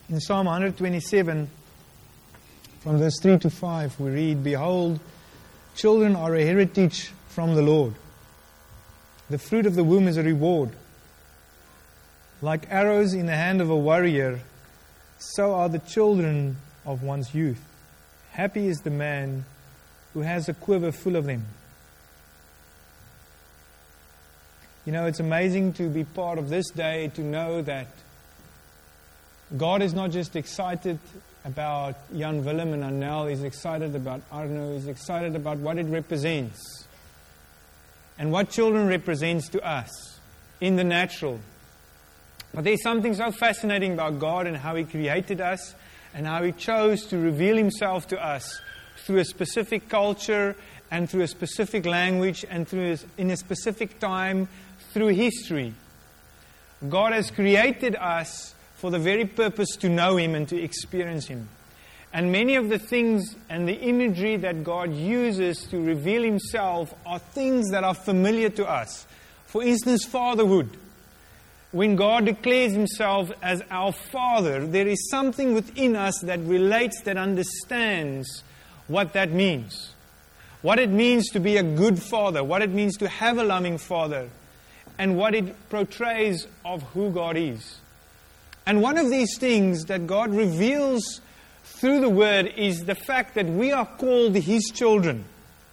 In Psalm 127, from verse 3 to 5, we read, "Behold, children are a heritage from the Lord. The fruit of the womb is a reward. Like arrows in the hand of a warrior, so are the children of one's youth. Happy is the man who has a quiver full of them." You know, it's amazing to be part of this day, to know that God is not just excited about Jan Willem and Annel, He's excited about Arno, He's excited about what it represents and what children represents to us in the natural. But there's something so fascinating about God and how He created us and how He chose to reveal Himself to us through a specific culture and through a specific language and in a specific time, through history. God has created us for the very purpose to know Him and to experience Him. And many of the things and the imagery that God uses to reveal Himself are things that are familiar to us. For instance, fatherhood. When God declares Himself as our Father, there is something within us that relates, that understands what that means. What it means to be a good father, what it means to have a loving father, and what it portrays of who God is. And one of these things that God reveals through the Word is the fact that we are called His children.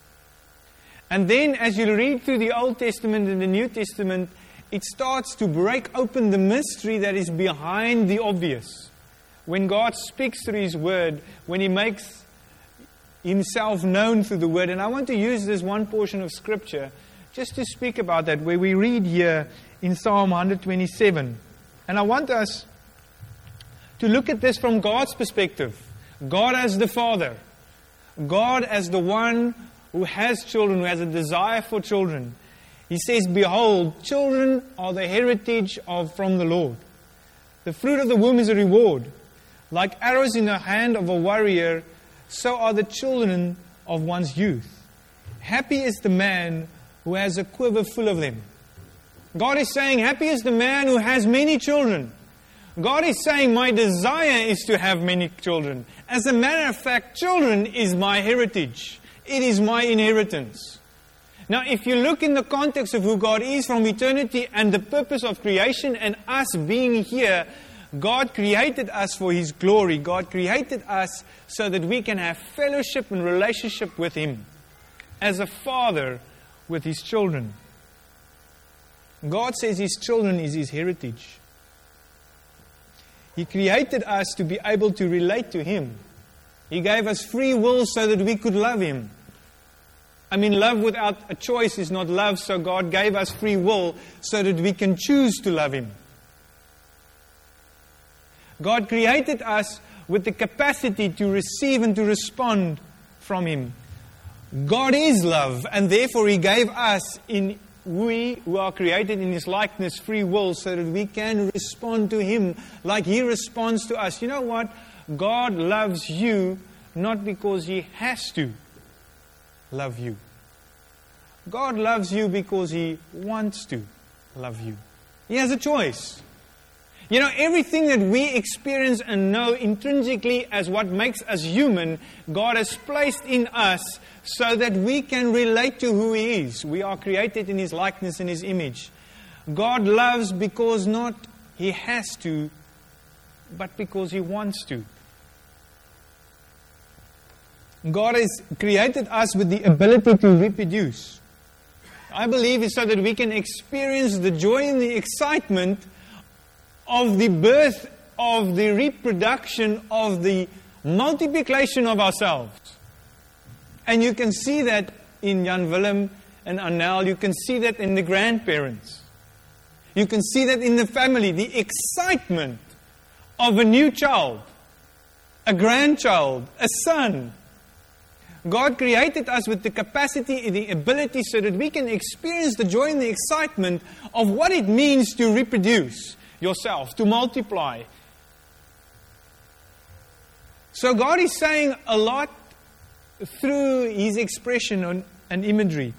And then as you read through the Old Testament and the New Testament, it starts to break open the mystery that is behind the obvious. When God speaks through His Word, when He makes Himself known through the Word. And I want to use this one portion of Scripture just to speak about that, where we read here in Psalm 127. And I want us to look at this from God's perspective. God as the Father. God as the one who has children, who has a desire for children. He says, "Behold, children are the heritage from the Lord. The fruit of the womb is a reward. Like arrows in the hand of a warrior, so are the children of one's youth. Happy is the man who has a quiver full of them." God is saying, happy is the man who has many children. God is saying, my desire is to have many children. As a matter of fact, children is my heritage. It is my inheritance. Now, if you look in the context of who God is from eternity and the purpose of creation and us being here, God created us for His glory. God created us so that we can have fellowship and relationship with Him as a father with His children. God says His children is His heritage. He created us to be able to relate to Him. He gave us free will so that we could love Him. I mean, love without a choice is not love, so God gave us free will so that we can choose to love Him. God created us with the capacity to receive and to respond from Him. God is love, and therefore He gave us, we who are created in His likeness, free will so that we can respond to Him like He responds to us. You know what? God loves you not because He has to love you. God loves you because He wants to love you. He has a choice. You know, everything that we experience and know intrinsically as what makes us human, God has placed in us so that we can relate to who He is. We are created in His likeness and His image. God loves because not He has to, but because He wants to. God has created us with the ability to reproduce. I believe it's so that we can experience the joy and the excitement of the birth, of the reproduction, of the multiplication of ourselves. And you can see that in Jan Willem and Annel. You can see that in the grandparents. You can see that in the family. The excitement of a new child, a grandchild, a son. God created us with the capacity and the ability so that we can experience the joy and the excitement of what it means to reproduce yourself, to multiply. So God is saying a lot through His expression and imagery.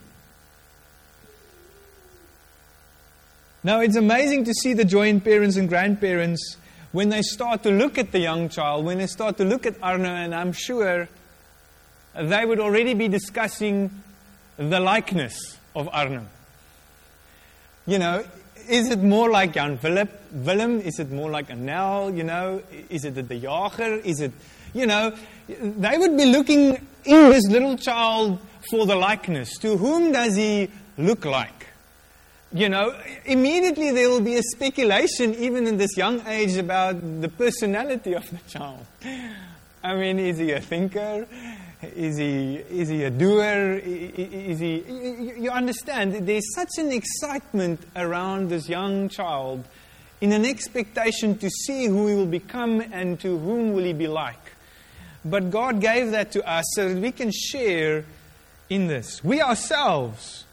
Now it's amazing to see the joy in parents and grandparents when they start to look at the young child, when they start to look at Arno, and I'm sure they would already be discussing the likeness of Arno. You know, is it more like Jan Willem? Is it more like Anel? You know, is it the Jager? Is it, you know, they would be looking in this little child for the likeness. To whom does he look like? You know, immediately there will be a speculation, even in this young age, about the personality of the child. I mean, is he a thinker? Is he a doer? Is he? You understand, there's such an excitement around this young child in an expectation to see who he will become and to whom will he be like. But God gave that to us so that we can share in this. We ourselves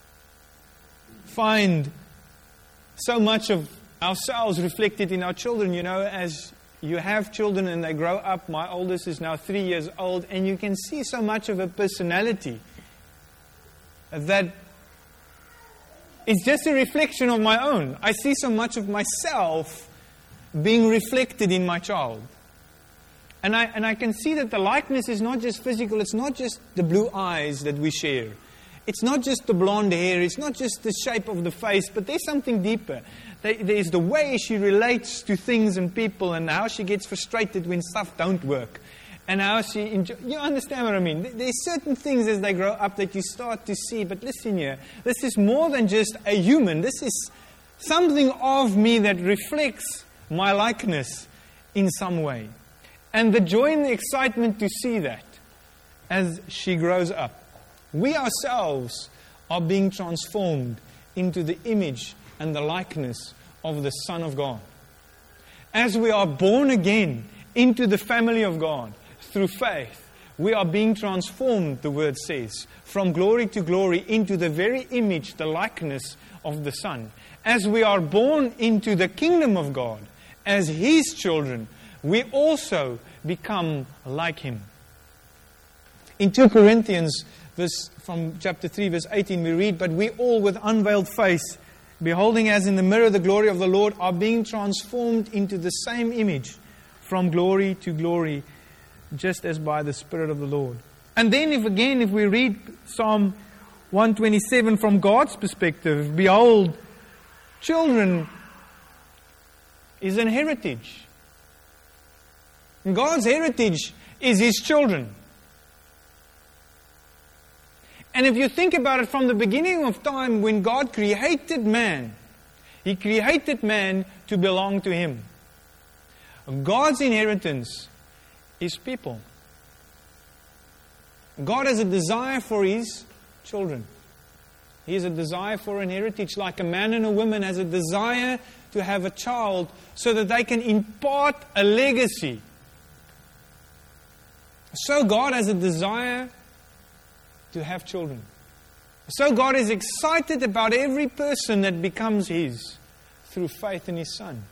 find so much of ourselves reflected in our children. You know, as you have children and they grow up, my oldest is now 3 years old, and you can see so much of a personality that it's just a reflection of my own. I see so much of myself being reflected in my child. And I can see that the likeness is not just physical, it's not just the blue eyes that we share. It's not just the blonde hair, it's not just the shape of the face, but there's something deeper. There's the way she relates to things and people, and how she gets frustrated when stuff don't work. And how she you understand what I mean? There's certain things as they grow up that you start to see, but listen here, this is more than just a human. This is something of me that reflects my likeness in some way. And the joy and the excitement to see that as she grows up. We ourselves are being transformed into the image and the likeness of the Son of God. As we are born again into the family of God through faith, we are being transformed, the Word says, from glory to glory into the very image, the likeness of the Son. As we are born into the kingdom of God as His children, we also become like Him. In 2 Corinthians, from chapter 3, verse 18, we read, "But we all with unveiled face, beholding as in the mirror the glory of the Lord, are being transformed into the same image from glory to glory, just as by the Spirit of the Lord." And then if we read Psalm 127 from God's perspective, behold, children is an heritage. And God's heritage is His children. And if you think about it, from the beginning of time, when God created man, He created man to belong to Him. God's inheritance is people. God has a desire for His children. He has a desire for an heritage, like a man and a woman has a desire to have a child so that they can impart a legacy. So God has a desire to have children. So God is excited about every person that becomes His through faith in His Son.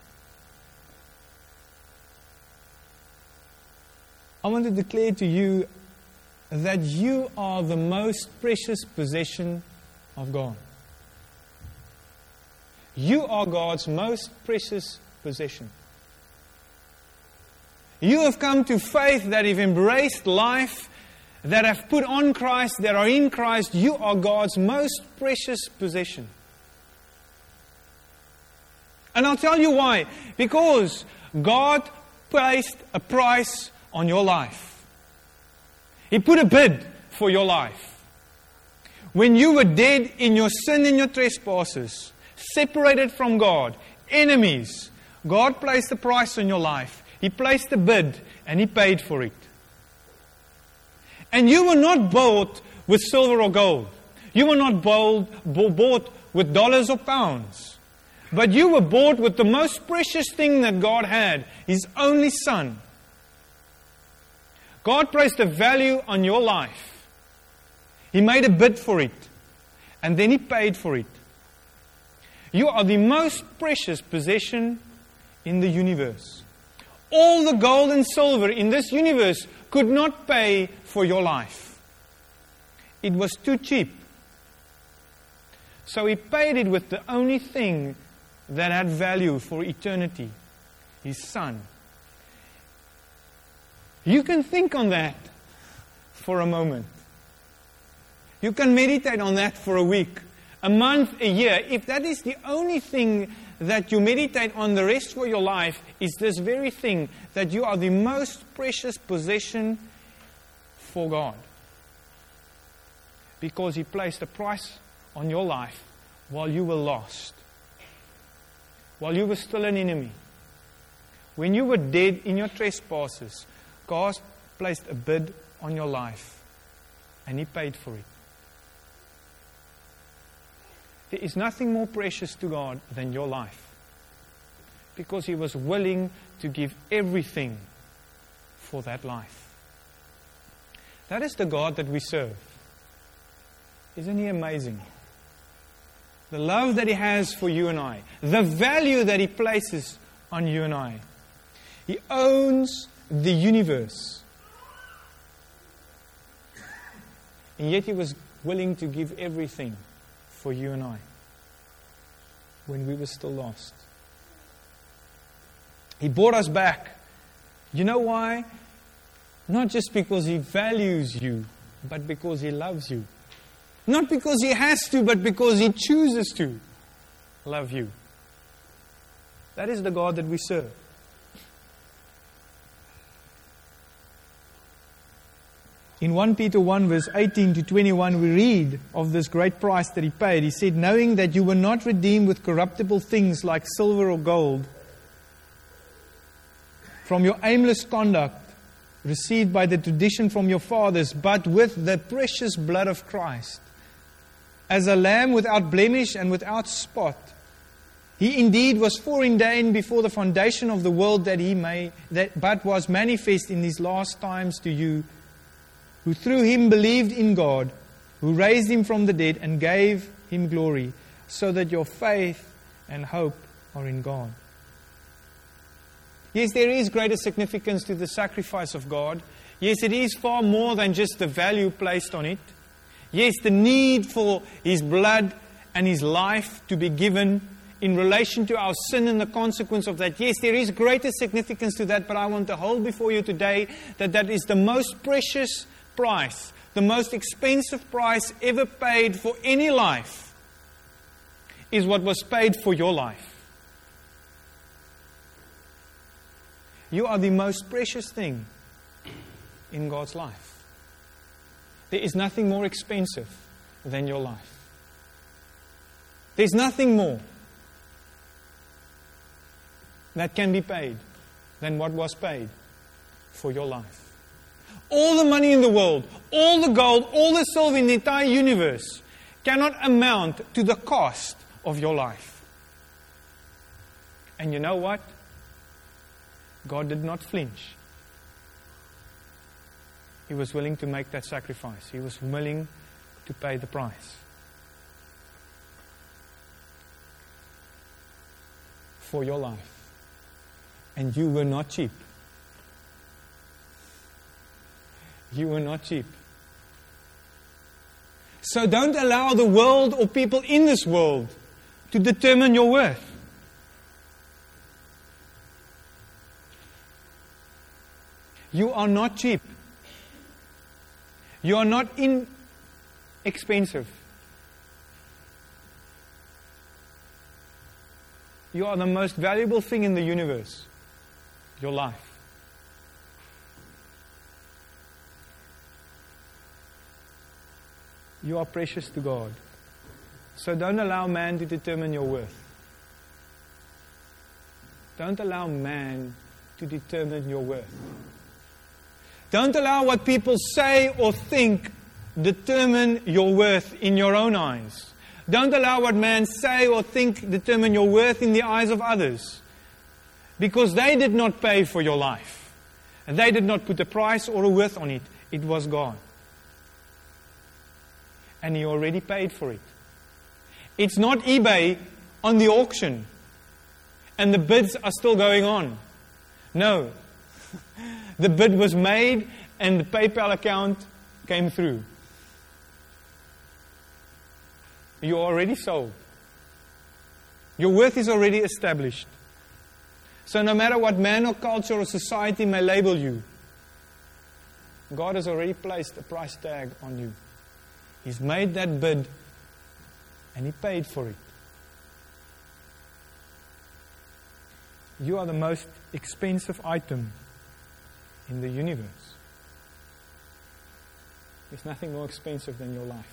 I want to declare to you that you are the most precious possession of God. You are God's most precious possession. You have come to faith, that have embraced life, that have put on Christ, that are in Christ. You are God's most precious possession. And I'll tell you why. Because God placed a price on your life. He put a bid for your life. When you were dead in your sin and your trespasses, separated from God, enemies, God placed a price on your life. He placed a bid and He paid for it. And you were not bought with silver or gold. You were not bought with dollars or pounds. But you were bought with the most precious thing that God had, His only Son. God placed a value on your life. He made a bid for it. And then He paid for it. You are the most precious possession in the universe. All the gold and silver in this universe could not pay for your life. It was too cheap. So He paid it with the only thing that had value for eternity, His Son. You can think on that for a moment. You can meditate on that for a week, a month, a year. If that is the only thing that you meditate on the rest of your life, is this very thing, that you are the most precious possession for God. Because He placed a price on your life while you were lost, while you were still an enemy. When you were dead in your trespasses, God placed a bid on your life, and He paid for it. There is nothing more precious to God than your life, because He was willing to give everything for that life. That is the God that we serve. Isn't He amazing? The love that He has for you and I, the value that He places on you and I. He owns the universe. And yet He was willing to give everything for you and I when we were still lost. He brought us back. You know why? Not just because He values you, but because He loves you. Not because He has to, but because He chooses to love you. That is the God that we serve. In 1 Peter 1 verse 18 to 21 we read of this great price that He paid. He said, knowing that you were not redeemed with corruptible things like silver or gold from your aimless conduct received by the tradition from your fathers, but with the precious blood of Christ, as a lamb without blemish and without spot. He indeed was foreordained before the foundation of the world but was manifest in these last times to you, who through Him believed in God, who raised Him from the dead and gave Him glory, so that your faith and hope are in God. Yes, there is greater significance to the sacrifice of God. Yes, it is far more than just the value placed on it. Yes, the need for His blood and His life to be given in relation to our sin and the consequence of that. Yes, there is greater significance to that, but I want to hold before you today that is the most precious price, the most expensive price ever paid for any life, is what was paid for your life. You are the most precious thing in God's life. There is nothing more expensive than your life. There's nothing more that can be paid than what was paid for your life. All the money in the world, all the gold, all the silver in the entire universe cannot amount to the cost of your life. And you know what? God did not flinch. He was willing to make that sacrifice. He was willing to pay the price for your life. And you were not cheap. You were not cheap. So don't allow the world or people in this world to determine your worth. You are not cheap. You are not inexpensive. You are the most valuable thing in the universe, your life. You are precious to God. So don't allow man to determine your worth. Don't allow man to determine your worth. Don't allow what people say or think determine your worth in your own eyes. Don't allow what man say or think determine your worth in the eyes of others. Because they did not pay for your life. And they did not put a price or a worth on it. It was God. And He already paid for it. It's not eBay on the auction and the bids are still going on. No. The bid was made and the PayPal account came through. You're already sold. Your worth is already established. So no matter what man or culture or society may label you, God has already placed a price tag on you. He's made that bid and He paid for it. You are the most expensive item in the universe. There's nothing more expensive than your life.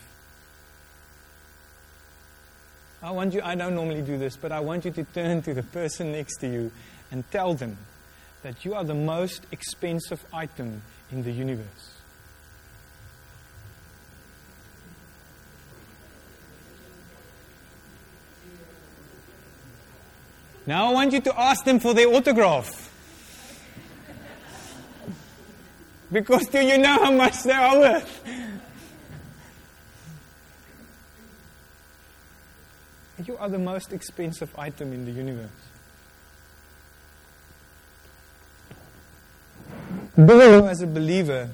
I don't normally do this, but I want you to turn to the person next to you and tell them that you are the most expensive item in the universe. Now I want you to ask them for their autograph. Because do you know how much they are worth? You are the most expensive item in the universe. As a believer,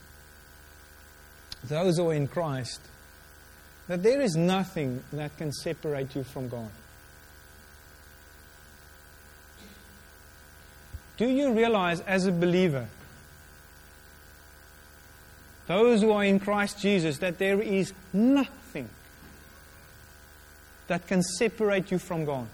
those who are in Christ, that there is nothing that can separate you from God. Do you realize as a believer, those who are in Christ Jesus, that there is nothing that can separate you from God?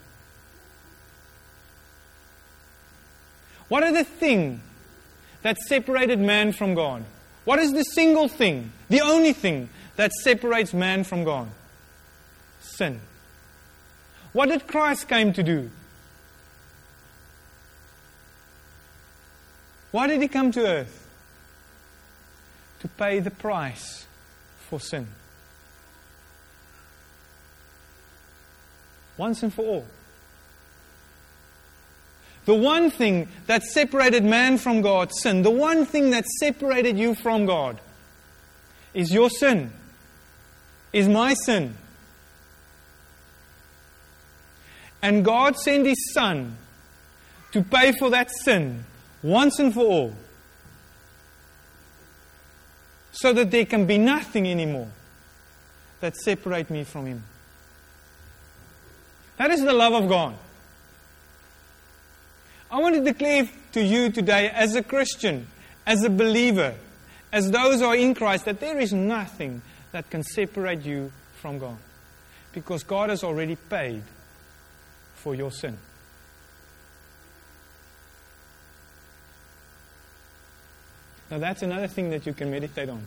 What are the things that separated man from God? What is the single thing, the only thing that separates man from God? Sin. What did Christ came to do? Why did He come to earth? To pay the price for sin. Once and for all. The one thing that separated man from God, sin. The one thing that separated you from God is your sin. Is my sin. And God sent His Son to pay for that sin once and for all. So that there can be nothing anymore that separates me from Him. That is the love of God. I want to declare to you today as a Christian, as a believer, as those who are in Christ, that there is nothing that can separate you from God. Because God has already paid for your sin. Now that's another thing that you can meditate on.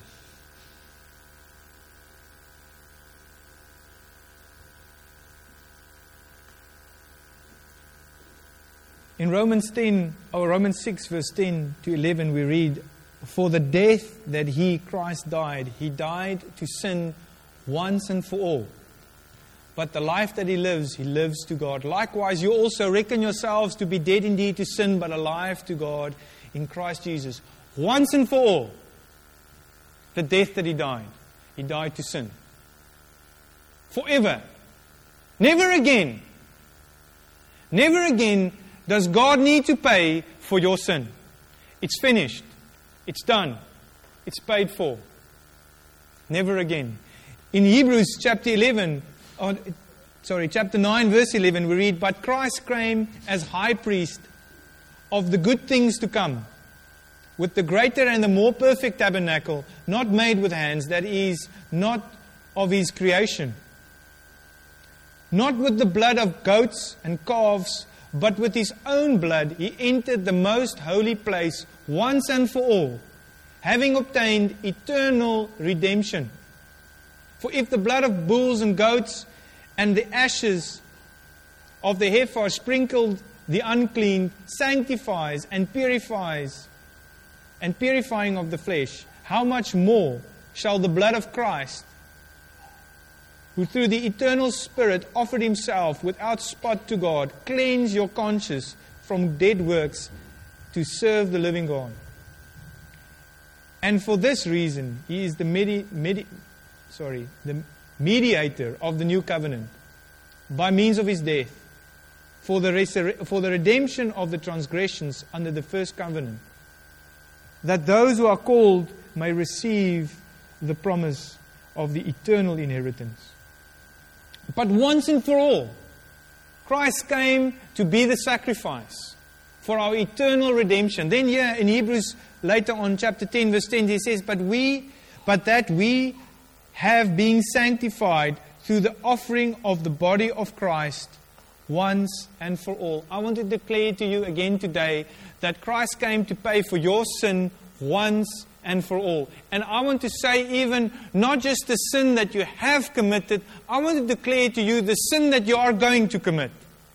In Romans 6 verse 10 to 11 we read, "For the death that He, Christ, died, He died to sin once and for all. But the life that He lives to God. Likewise, you also reckon yourselves to be dead indeed to sin, but alive to God in Christ Jesus. Once and for all, the death that He died to sin. Forever. Never again does God need to pay for your sin. It's finished. It's done. It's paid for. Never again. In Hebrews chapter 9 verse 11 we read, "But Christ came as high priest of the good things to come, with the greater and the more perfect tabernacle, not made with hands, that is, not of His creation. Not with the blood of goats and calves, but with His own blood He entered the most holy place once and for all, having obtained eternal redemption. For if the blood of bulls and goats and the ashes of the heifer sprinkled the unclean sanctifies and purifies, and purifying of the flesh, how much more shall the blood of Christ, who through the eternal Spirit offered Himself without spot to God, cleanse your conscience from dead works to serve the living God. And for this reason, He is the mediator of the new covenant, by means of His death, for the redemption of the transgressions under the first covenant, that those who are called may receive the promise of the eternal inheritance. But once and for all, Christ came to be the sacrifice. for our eternal redemption. Then here in Hebrews, later on, chapter 10, verse 10, he says, But that we have been sanctified through the offering of the body of Christ once and for all. I want to declare to you again today that Christ came to pay for your sin once and for all. And I want to say even not just the sin that you have committed, I want to declare to you the sin that you are going to commit.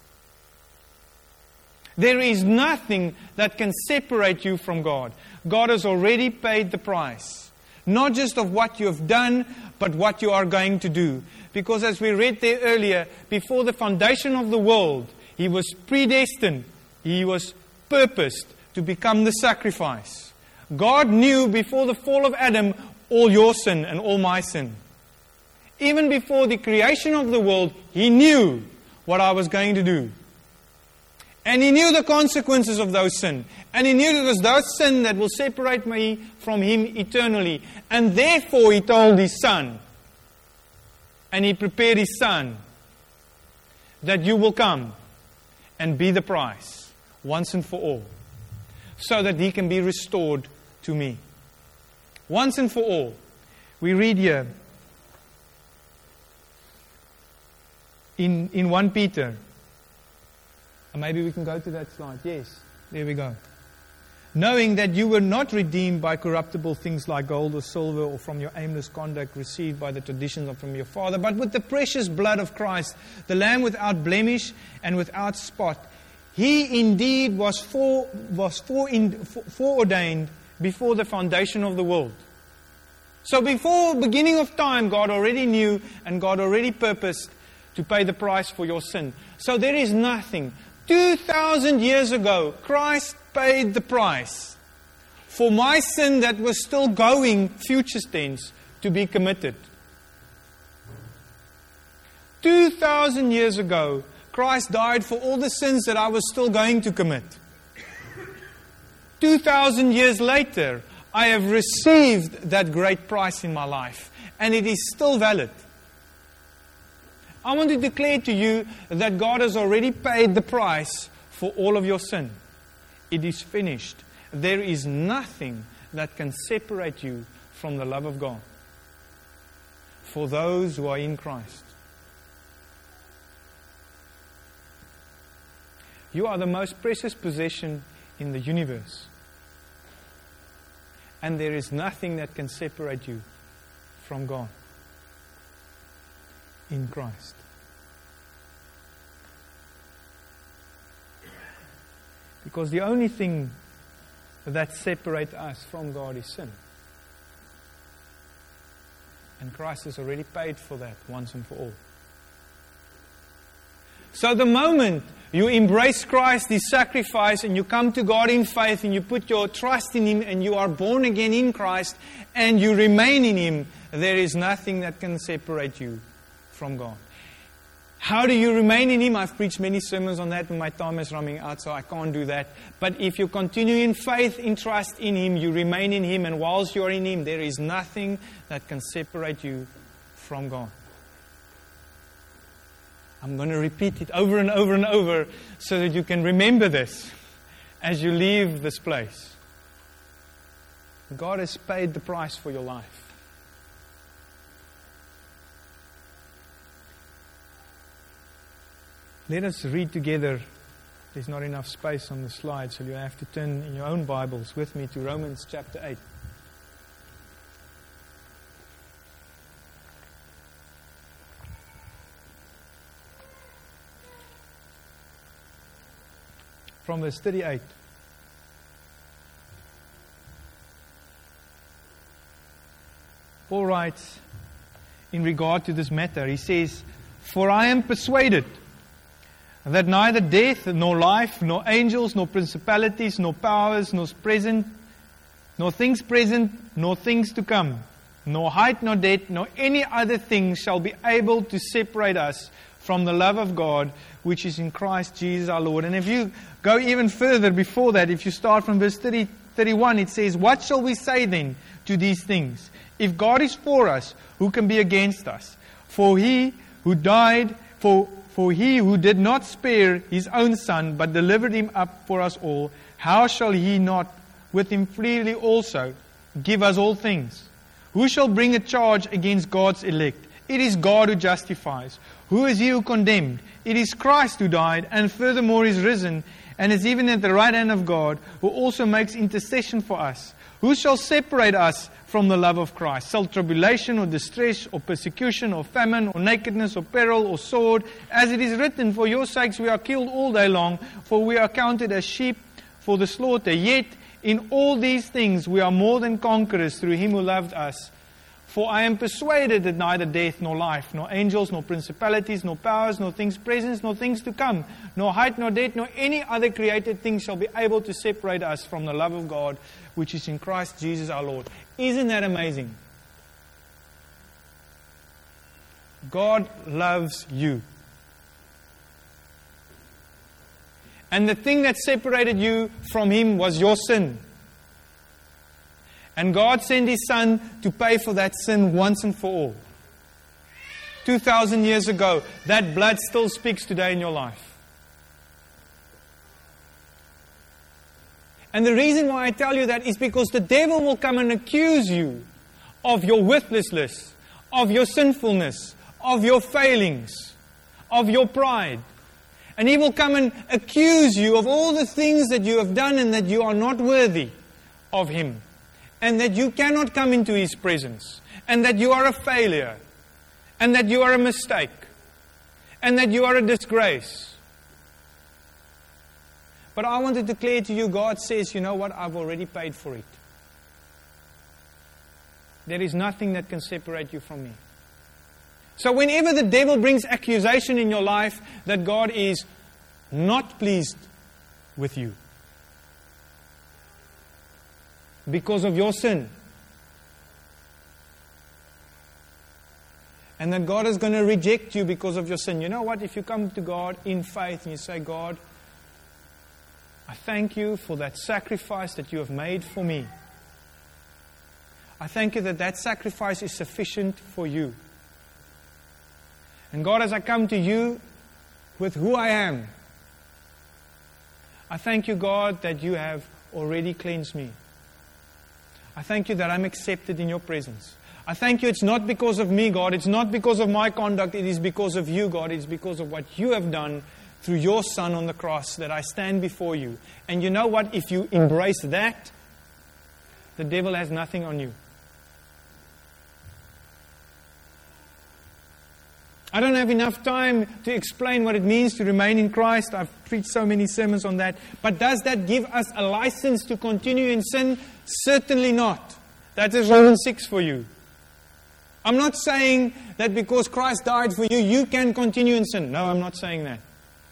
There is nothing that can separate you from God. God has already paid the price. Not just of what you have done, but what you are going to do. Because as we read there earlier, before the foundation of the world, He was predestined. He was purposed to become the sacrifice. God knew before the fall of Adam all your sin and all my sin. Even before the creation of the world, He knew what I was going to do. And He knew the consequences of those sins. And He knew it was those sins that will separate me from Him eternally. And therefore He told His Son, and He prepared His Son, that you will come and be the price, once and for all, so that He can be restored to me. Once and for all. We read here in 1 Peter. Maybe we can go to that slide. Yes, there we go. Knowing that you were not redeemed by corruptible things like gold or silver or from your aimless conduct received by the traditions from your father, but with the precious blood of Christ, the Lamb without blemish and without spot. He indeed was foreordained before the foundation of the world. So before the beginning of time, God already knew and God already purposed to pay the price for your sin. So there is nothing. 2,000 years ago, Christ paid the price for my sin that was still going, future tense, to be committed. 2,000 years ago, Christ died for all the sins that I was still going to commit. 2,000 years later, I have received that great price in my life, and it is still valid. I want to declare to you that God has already paid the price for all of your sin. It is finished. There is nothing that can separate you from the love of God for those who are in Christ. You are the most precious possession in the universe. And there is nothing that can separate you from God in Christ. Because the only thing that separates us from God is sin. And Christ has already paid for that once and for all. So the moment you embrace Christ, His sacrifice, and you come to God in faith, and you put your trust in Him, and you are born again in Christ, and you remain in Him, there is nothing that can separate you from God. How do you remain in Him? I've preached many sermons on that, and my time is running out, so I can't do that. But if you continue in faith, in trust in Him, you remain in Him, and whilst you are in Him, there is nothing that can separate you from God. I'm going to repeat it over and over and over so that you can remember this as you leave this place. God has paid the price for your life. Let us read together. There's not enough space on the slide, so you have to turn in your own Bibles with me to Romans chapter 8. From verse 38. Paul writes in regard to this matter, he says, "For I am persuaded that neither death, nor life, nor angels, nor principalities, nor powers, nor things present, nor things to come, nor height, nor depth, nor any other thing shall be able to separate us from the love of God, which is in Christ Jesus our Lord." And if you go even further before that, if you start from verse 31, it says, "What shall we say then to these things? If God is for us, who can be against us? For He who died, for For he who did not spare his own Son, but delivered him up for us all, how shall he not with him freely also give us all things? Who shall bring a charge against God's elect? It is God who justifies. Who is he who condemned? It is Christ who died, and furthermore is risen, and is even at the right hand of God, who also makes intercession for us. Who shall separate us from the love of Christ? Shall tribulation or distress or persecution or famine or nakedness or peril or sword? As it is written, for your sakes we are killed all day long, for we are counted as sheep for the slaughter. Yet in all these things we are more than conquerors through him who loved us. For I am persuaded that neither death nor life, nor angels, nor principalities, nor powers, nor things present, nor things to come, nor height, nor depth, nor any other created thing shall be able to separate us from the love of God, which is in Christ Jesus our Lord. Isn't that amazing? God loves you. And the thing that separated you from Him was your sin. And God sent His Son to pay for that sin once and for all. 2,000 years ago, that blood still speaks today in your life. And the reason why I tell you that is because the devil will come and accuse you of your worthlessness, of your sinfulness, of your failings, of your pride. And he will come and accuse you of all the things that you have done and that you are not worthy of Him. And that you cannot come into His presence. And that you are a failure. And that you are a mistake. And that you are a disgrace. But I want to declare to you, God says, you know what, I've already paid for it. There is nothing that can separate you from me. So whenever the devil brings accusation in your life that God is not pleased with you because of your sin, and that God is going to reject you because of your sin, you know what? If you come to God in faith and you say, God, I thank you for that sacrifice that you have made for me. I thank you that that sacrifice is sufficient for you. And God, as I come to you with who I am, I thank you, God, that you have already cleansed me. I thank you that I'm accepted in your presence. I thank you it's not because of me, God. It's not because of my conduct. It is because of you, God. It's because of what you have done through your Son on the cross that I stand before you. And you know what? If you embrace that, the devil has nothing on you. I don't have enough time to explain what it means to remain in Christ. I've preached so many sermons on that. But does that give us a license to continue in sin? Certainly not. That is Romans 6 for you. I'm not saying that because Christ died for you, you can continue in sin. No, I'm not saying that.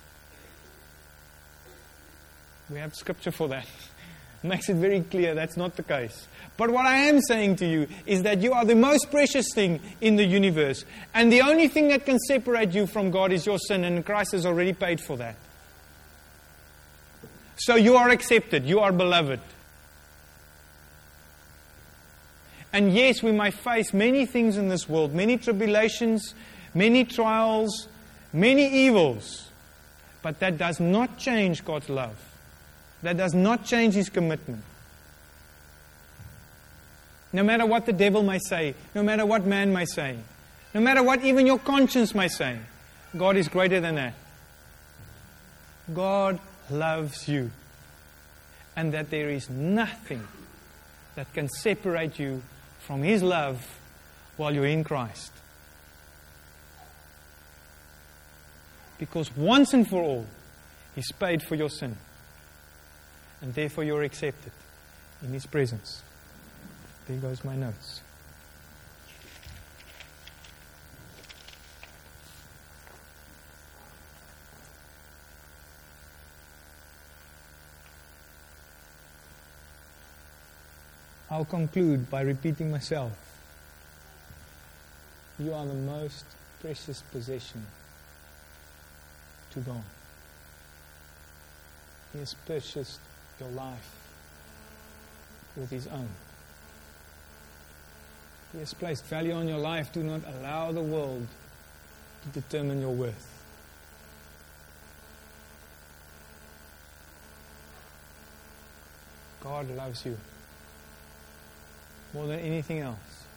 We have scripture for that. Makes it very clear that's not the case. But what I am saying to you is that you are the most precious thing in the universe. And the only thing that can separate you from God is your sin, and Christ has already paid for that. So you are accepted. You are beloved. And yes, we might face many things in this world, many tribulations, many trials, many evils. But that does not change God's love. That does not change His commitment. No matter what the devil may say, no matter what man may say, no matter what even your conscience may say, God is greater than that. God loves you. And that there is nothing that can separate you from His love while you're in Christ. Because once and for all, He's paid for your sin. And therefore you're accepted in His presence. There goes my notes. I'll conclude by repeating myself. You are the most precious possession to God. He has purchased your life with His own. He has placed value on your life. Do not allow the world to determine your worth. God loves you more than anything else.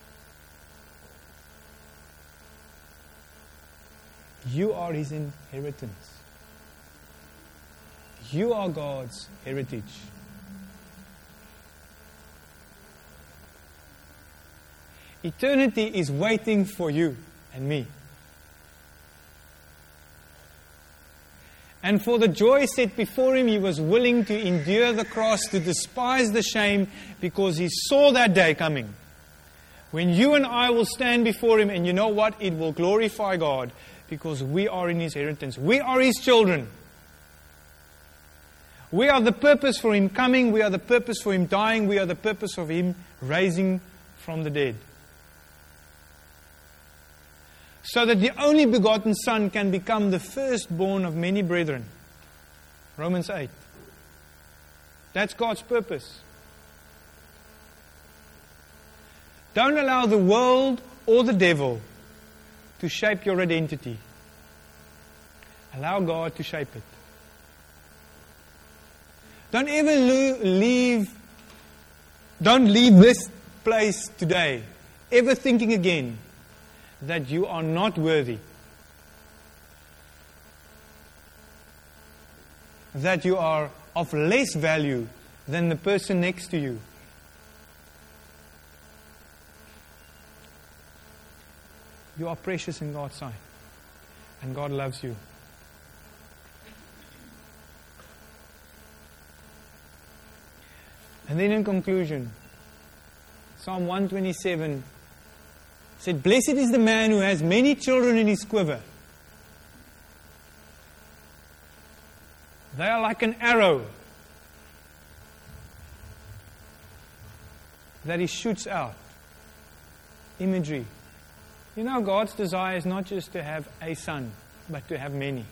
You are His inheritance. You are God's heritage. Eternity is waiting for you and me. And for the joy set before Him, He was willing to endure the cross, to despise the shame, because He saw that day coming. When you and I will stand before Him, and you know what? It will glorify God, because we are in His inheritance. We are His children. We are the purpose for Him coming. We are the purpose for Him dying. We are the purpose of Him raising from the dead. So that the only begotten Son can become the firstborn of many brethren. Romans 8. That's God's purpose. Don't allow the world or the devil to shape your identity. Allow God to shape it. Don't leave this place today ever thinking again that you are not worthy, that you are of less value than the person next to you. You are precious in God's sight, and God loves you. And then in conclusion, Psalm 127 said, "Blessed is the man who has many children in his quiver. They are like an arrow that he shoots out." Imagery. You know, God's desire is not just to have a son, but to have many.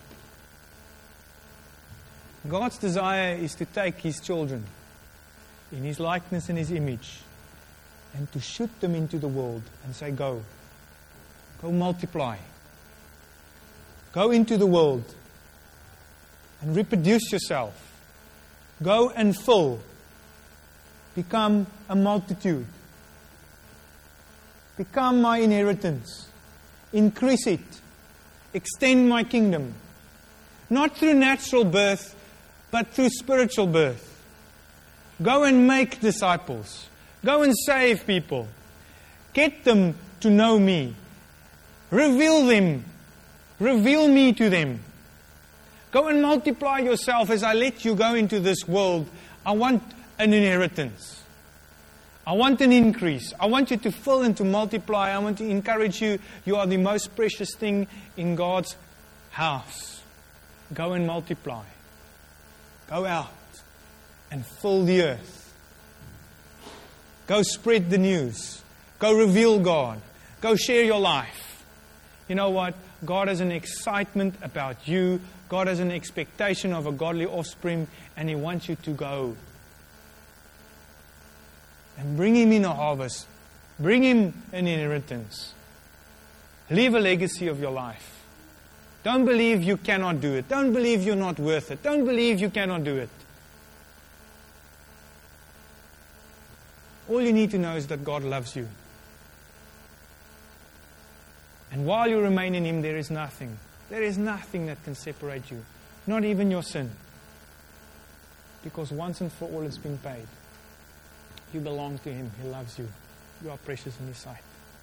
God's desire is to take His children in His likeness and His image, and to shoot them into the world and say, go multiply. Go into the world and reproduce yourself. Go and fill. Become a multitude. Become my inheritance. Increase it. Extend my kingdom. Not through natural birth, but through spiritual birth. Go and make disciples. Go and save people. Get them to know me. Reveal them. Reveal me to them. Go and multiply yourself as I let you go into this world. I want an inheritance. I want an increase. I want you to fill and to multiply. I want to encourage you. You are the most precious thing in God's house. Go and multiply. Go out and fill the earth. Go spread the news. Go reveal God. Go share your life. You know what? God has an excitement about you. God has an expectation of a godly offspring, and He wants you to go. And bring Him in a harvest. Bring Him an inheritance. Leave a legacy of your life. Don't believe you cannot do it. Don't believe you're not worth it. Don't believe you cannot do it. All you need to know is that God loves you. And while you remain in Him, there is nothing that can separate you. Not even your sin. Because once and for all it's been paid. You belong to Him. He loves you. You are precious in His sight.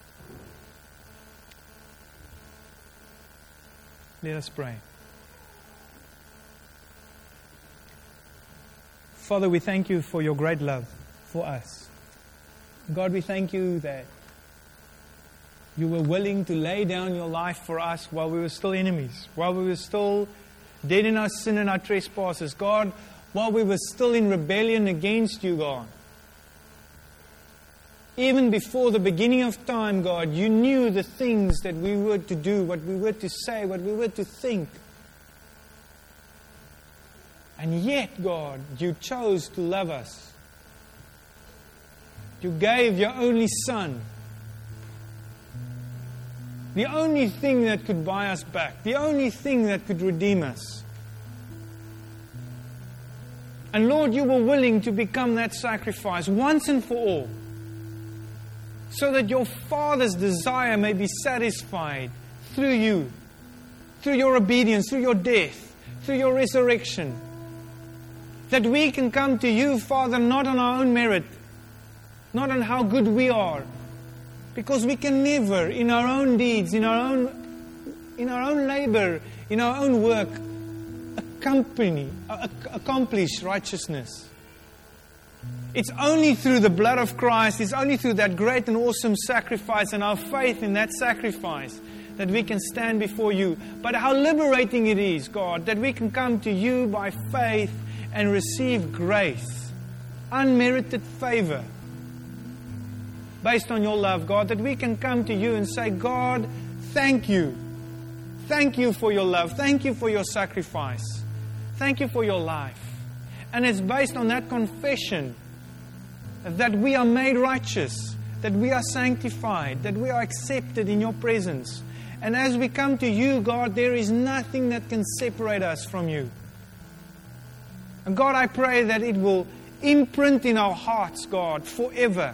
Let us pray. Father, we thank You for Your great love for us. God, we thank You that You were willing to lay down Your life for us while we were still enemies, while we were still dead in our sin and our trespasses. God, while we were still in rebellion against You, God. Even before the beginning of time, God, You knew the things that we were to do, what we were to say, what we were to think. And yet, God, You chose to love us. You gave Your only Son. The only thing that could buy us back. The only thing that could redeem us. And Lord, you were willing to become that sacrifice once and for all, so that your Father's desire may be satisfied through you, through your obedience, through your death, through your resurrection. That we can come to you, Father, not on our own merit, not on how good we are, because we can never, in our own deeds, in our own labor, in our own work, accomplish righteousness. It's only through the blood of Christ, it's only through that great and awesome sacrifice and our faith in that sacrifice that we can stand before you. But how liberating it is, God, that we can come to you by faith and receive grace, unmerited favor, based on your love, God, that we can come to you and say, God, thank you. Thank you for your love. Thank you for your sacrifice. Thank you for your life. And it's based on that confession that we are made righteous, that we are sanctified, that we are accepted in your presence. And as we come to you, God, there is nothing that can separate us from you. And God, I pray that it will imprint in our hearts, God, forever,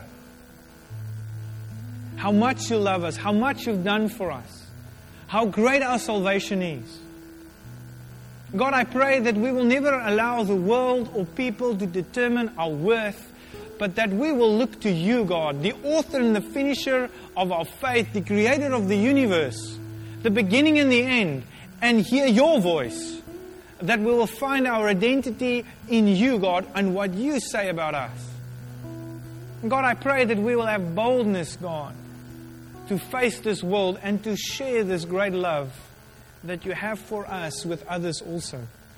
how much you love us, how much you've done for us, how great our salvation is. God, I pray that we will never allow the world or people to determine our worth, but that we will look to you, God, the author and the finisher of our faith, the creator of the universe, the beginning and the end, and hear your voice, that we will find our identity in you, God, and what you say about us. God, I pray that we will have boldness, God, to face this world and to share this great love that you have for us with others also.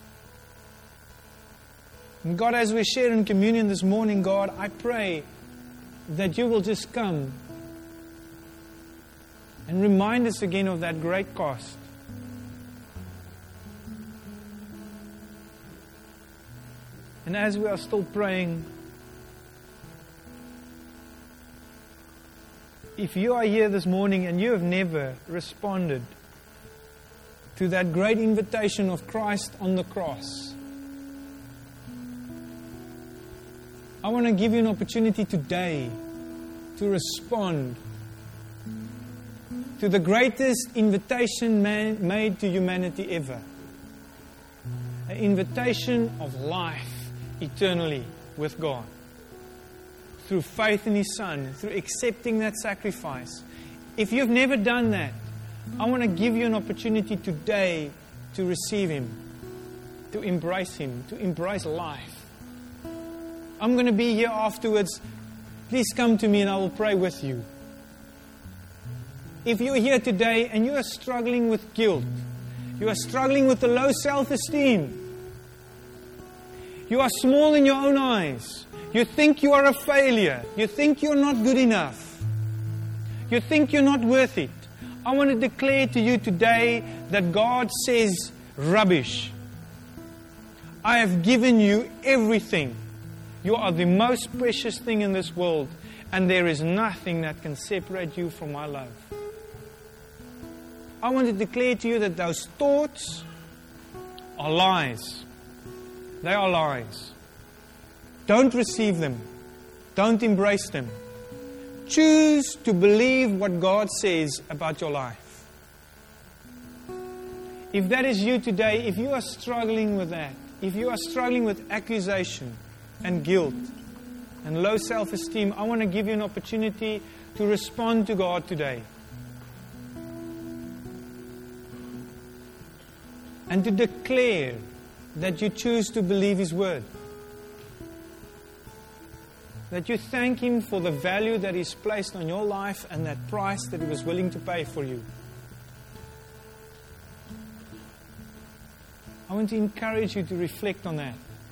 And God, as we share in communion this morning, God, I pray that you will just come and remind us again of that great cost. And as we are still praying, if you are here this morning and you have never responded to that great invitation of Christ on the cross, I want to give you an opportunity today to respond to the greatest invitation made to humanity ever. An invitation of life eternally with God. Through faith in His Son, through accepting that sacrifice. If you've never done that, I want to give you an opportunity today to receive Him, to embrace life. I'm going to be here afterwards. Please come to me and I will pray with you. If you're here today and you are struggling with guilt, you are struggling with the low self-esteem, you are small in your own eyes, you think you are a failure, you think you're not good enough, you think you're not worth it, I want to declare to you today that God says, rubbish. I have given you everything. You are the most precious thing in this world, and there is nothing that can separate you from my love. I want to declare to you that those thoughts are lies. They are lies. Don't receive them. Don't embrace them. Choose to believe what God says about your life. If that is you today, if you are struggling with that, if you are struggling with accusation and guilt and low self-esteem, I want to give you an opportunity to respond to God today. And to declare that you choose to believe His word. That you thank Him for the value that He's placed on your life and that price that He was willing to pay for you. I want to encourage you to reflect on that.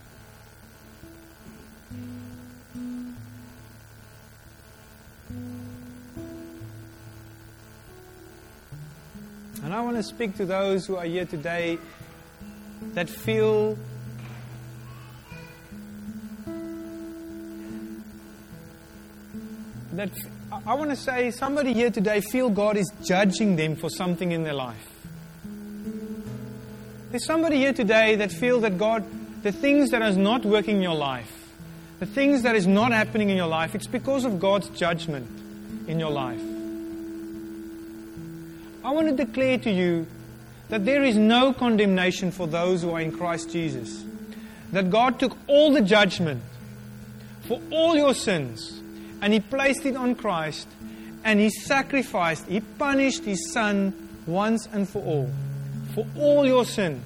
And I want to speak to those who are here today that feel that I want to say somebody here today feel God is judging them for something in their life. There's somebody here today that feel that God the things that is not working in your life, the things that is not happening in your life, it's because of God's judgment in your life. I want to declare to you that there is no condemnation for those who are in Christ Jesus. That God took all the judgment for all your sins and He placed it on Christ, and He sacrificed, He punished His Son once and for all your sin.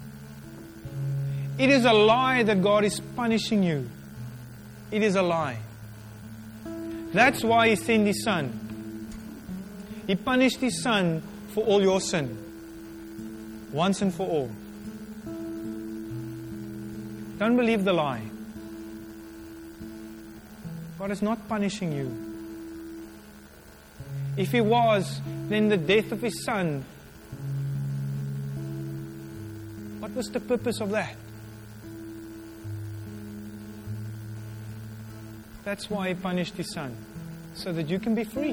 It is a lie that God is punishing you. It is a lie. That's why He sent His Son. He punished His Son for all your sin, once and for all. Don't believe the lie. God is not punishing you. If He was, then the death of His Son, what was the purpose of that? That's why He punished His Son, so that you can be free.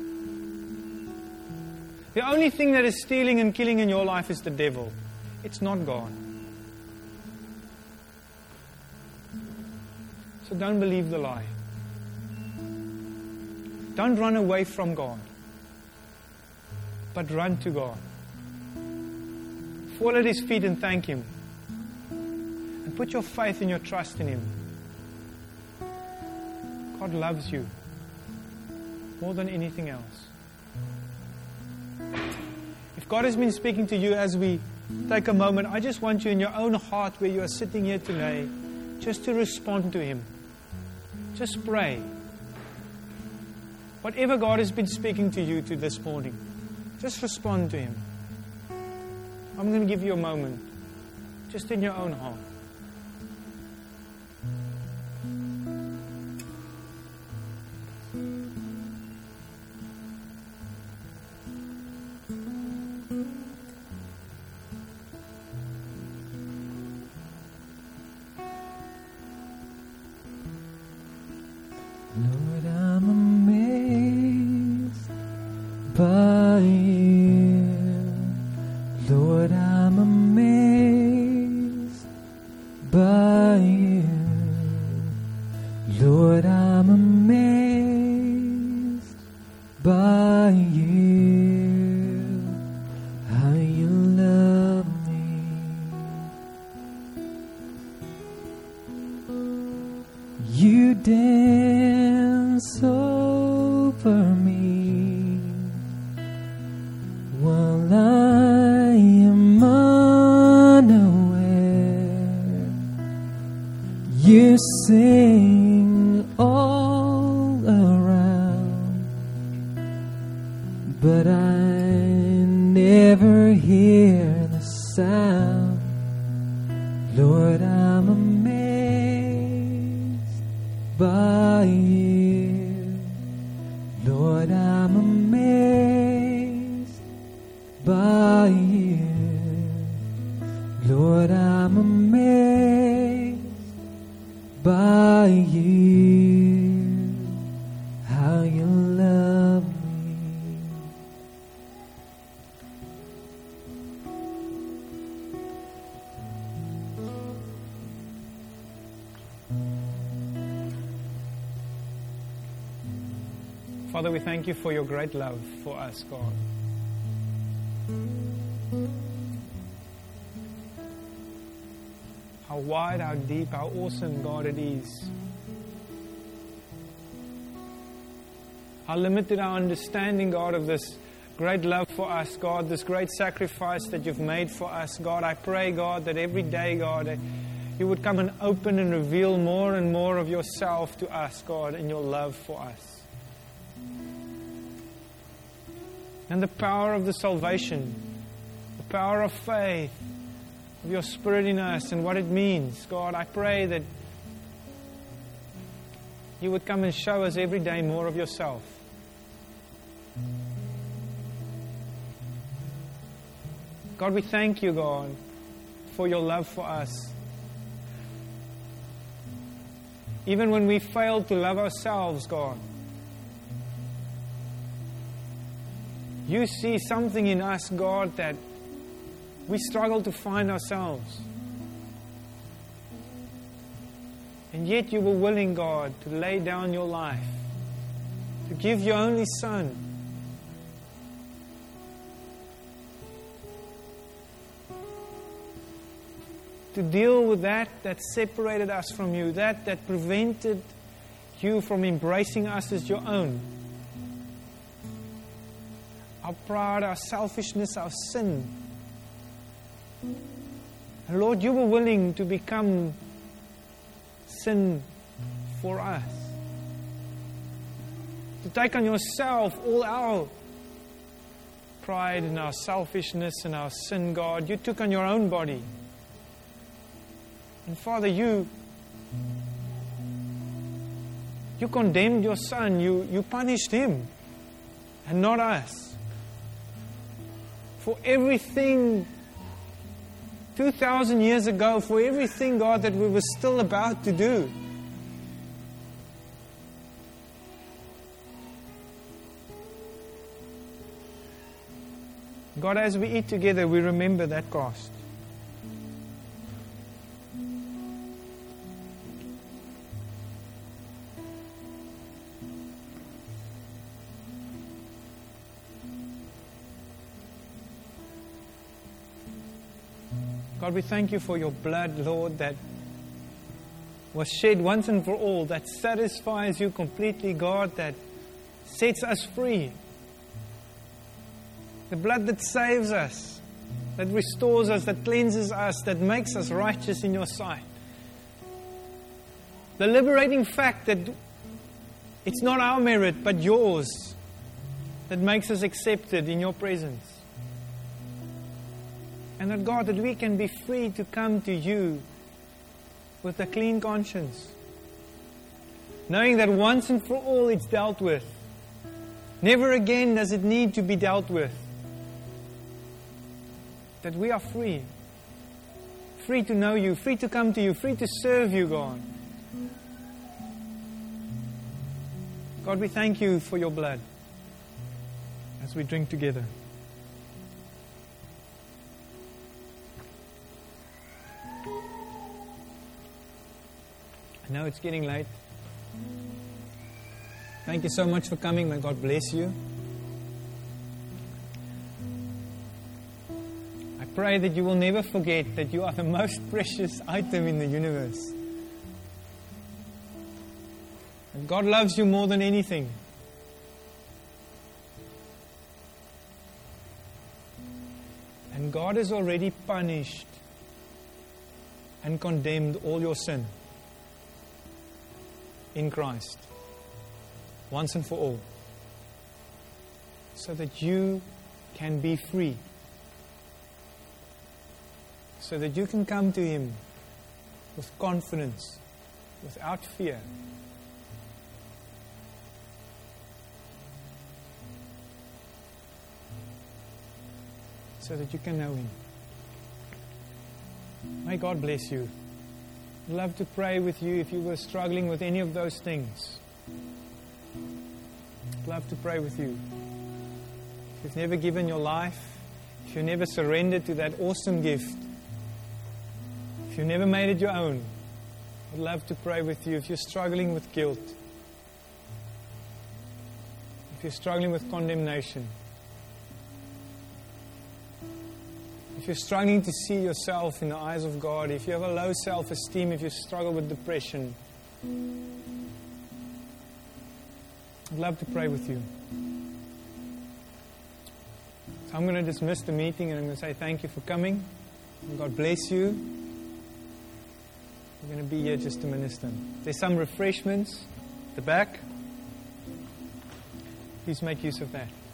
The only thing that is stealing and killing in your life is the devil. It's not God. So don't believe the lie. Don't run away from God, but run to God. Fall at His feet and thank Him. And put your faith and your trust in Him. God loves you more than anything else. If God has been speaking to you as we take a moment, I just want you in your own heart where you are sitting here today, just to respond to Him. Just pray. Whatever God has been speaking to you to this morning, just respond to Him. I'm going to give you a moment, just in your own heart. Lord, I'm amazed by You. Lord, I'm amazed by You. Lord, I'm amazed by You. How You love me. You dance over me while I am unaware. You sing all around, but I never hear the sound. Lord, I'm amazed by You. Lord, I'm amazed by You. Lord, I'm amazed by You. How You love me. Father, we thank You for Your great love for us, God. How wide, how deep, how awesome, God, it is. How limited our understanding, God, of this great love for us, God, this great sacrifice that You've made for us, God. I pray, God, that every day, God, that You would come and open and reveal more and more of Yourself to us, God, in Your love for us. And the power of the salvation, the power of faith, of Your Spirit in us and what it means. God, I pray that You would come and show us every day more of Yourself. God, we thank You, God, for Your love for us. Even when we fail to love ourselves, God, You see something in us, God, that we struggle to find ourselves. And yet you were willing, God, to lay down your life, to give your only Son. To deal with that separated us from you, that prevented you from embracing us as your own. Our pride, our selfishness, our sin. And Lord, you were willing to become sin for us. To take on yourself all our pride and our selfishness and our sin, God. You took on your own body. And Father, you condemned your Son. You punished Him and not us. For everything 2,000 years ago, for everything, God, that we were still about to do. God, as we eat together, we remember that cost. God, we thank you for your blood, Lord, that was shed once and for all, that satisfies you completely, God, that sets us free. The blood that saves us, that restores us, that cleanses us, that makes us righteous in your sight. The liberating fact that it's not our merit, but yours, that makes us accepted in your presence. And that, God, that we can be free to come to you with a clean conscience, knowing that once and for all it's dealt with. Never again does it need to be dealt with. That we are free. Free to know you, free to come to you, free to serve you, God. God, we thank you for your blood as we drink together. I know it's getting late. Thank you so much for coming. May God bless you. I pray that you will never forget that you are the most precious item in the universe. And God loves you more than anything. And God has already punished and condemned all your sin in Christ, once and for all, so that you can be free, so that you can come to Him with confidence, without fear. So that you can know Him. May God bless you. I'd love to pray with you if you were struggling with any of those things. I'd love to pray with you. If you've never given your life, if you never surrendered to that awesome gift, if you never made it your own, I'd love to pray with you. If you're struggling with guilt, if you're struggling with condemnation, if you're struggling to see yourself in the eyes of God, if you have a low self-esteem, if you struggle with depression, I'd love to pray with you. So I'm going to dismiss the meeting and I'm going to say thank you for coming. And God bless you. We're going to be here just to minister. There's some refreshments at the back. Please make use of that.